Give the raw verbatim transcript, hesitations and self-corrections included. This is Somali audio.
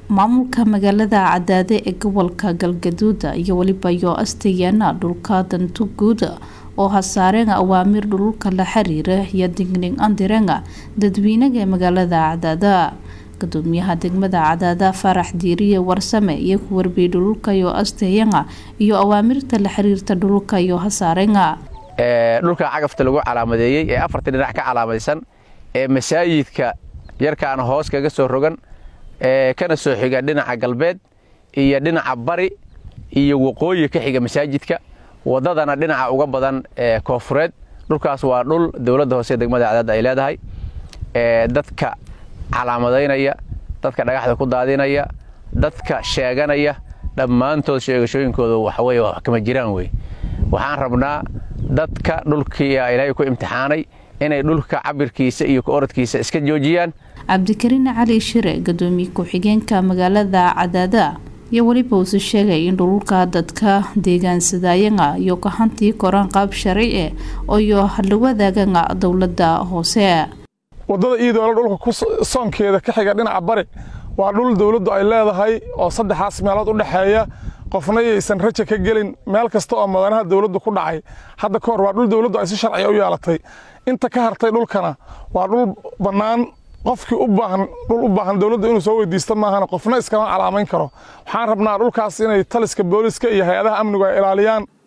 maamulka magaalada Cadaade ee gobolka Galgaduud iyo waliba iyo asteeyana dhulka dantu guud oo hasaareen awaamir dhulka la xiriira iyo digniin andirenga dadweynaha magaalada Cadaade gudoomiyaha degmada Cadaade Farax Diiriye Warsame iyo ku warbiyay dhulka iyo asteeyana iyo awaamirta la xiriirta dhulka iyo hasaareenga ee dhulka cagafta lagu calaamadeeyay ee afartan dhinac ka calaamadeysan ee masaajidka yarkaan hoos kaga soo rogan ee kana soo xiga dhinaca galbeed iyo dhinaca bari iyo waqooyi ka xiga masaajidka wadadana dhinaca uga badan ee koonfureed dhulkaas waa dhul dawladda hoose degmada Cadaade ay leedahay ee dadka calaamadeynaya dadka dhagaxda ku daadinaya dadka sheeganaya dhamaantood sheegashooyinkooda waxa weeye wax kama jiraan way waxaan rabnaa dadka dhulkii Ilaahay ku imtixaanay inay dhulka cabirkiisa iyo ku orodkiisa iska joojiyaan Cabdikariin Cali Shire gudoomiye ku xigeenka magaalada Cadaade iyo waliba uu sheegay in dhulka dadka deegaansadayanga iyo ka hanti koran qaab sharci ah oo hal wadaaga dawladda hoose wadada iyadoo dhulka ku soonkeeda ka xiga dhinaca bari waa dhul dawladdu ay leedahay oo saddexaas meelood u dhaxeeya qofna aysan raja ka gelin meel kasta oo magaalada dawladdu ku dhacay hadda ka hor waa dhul dawladdu ay si sharci u yeelatay inta ka hartay dhulkana waa dhul banaan qofkii u baahan dhul u baahan dawladda inuu soo weydiisto maahan qofna iska calaameyn karo waxaan rabnaa dhulkaas inay taliska booliska iyo hay'adaha amniga ay ilaaliyaan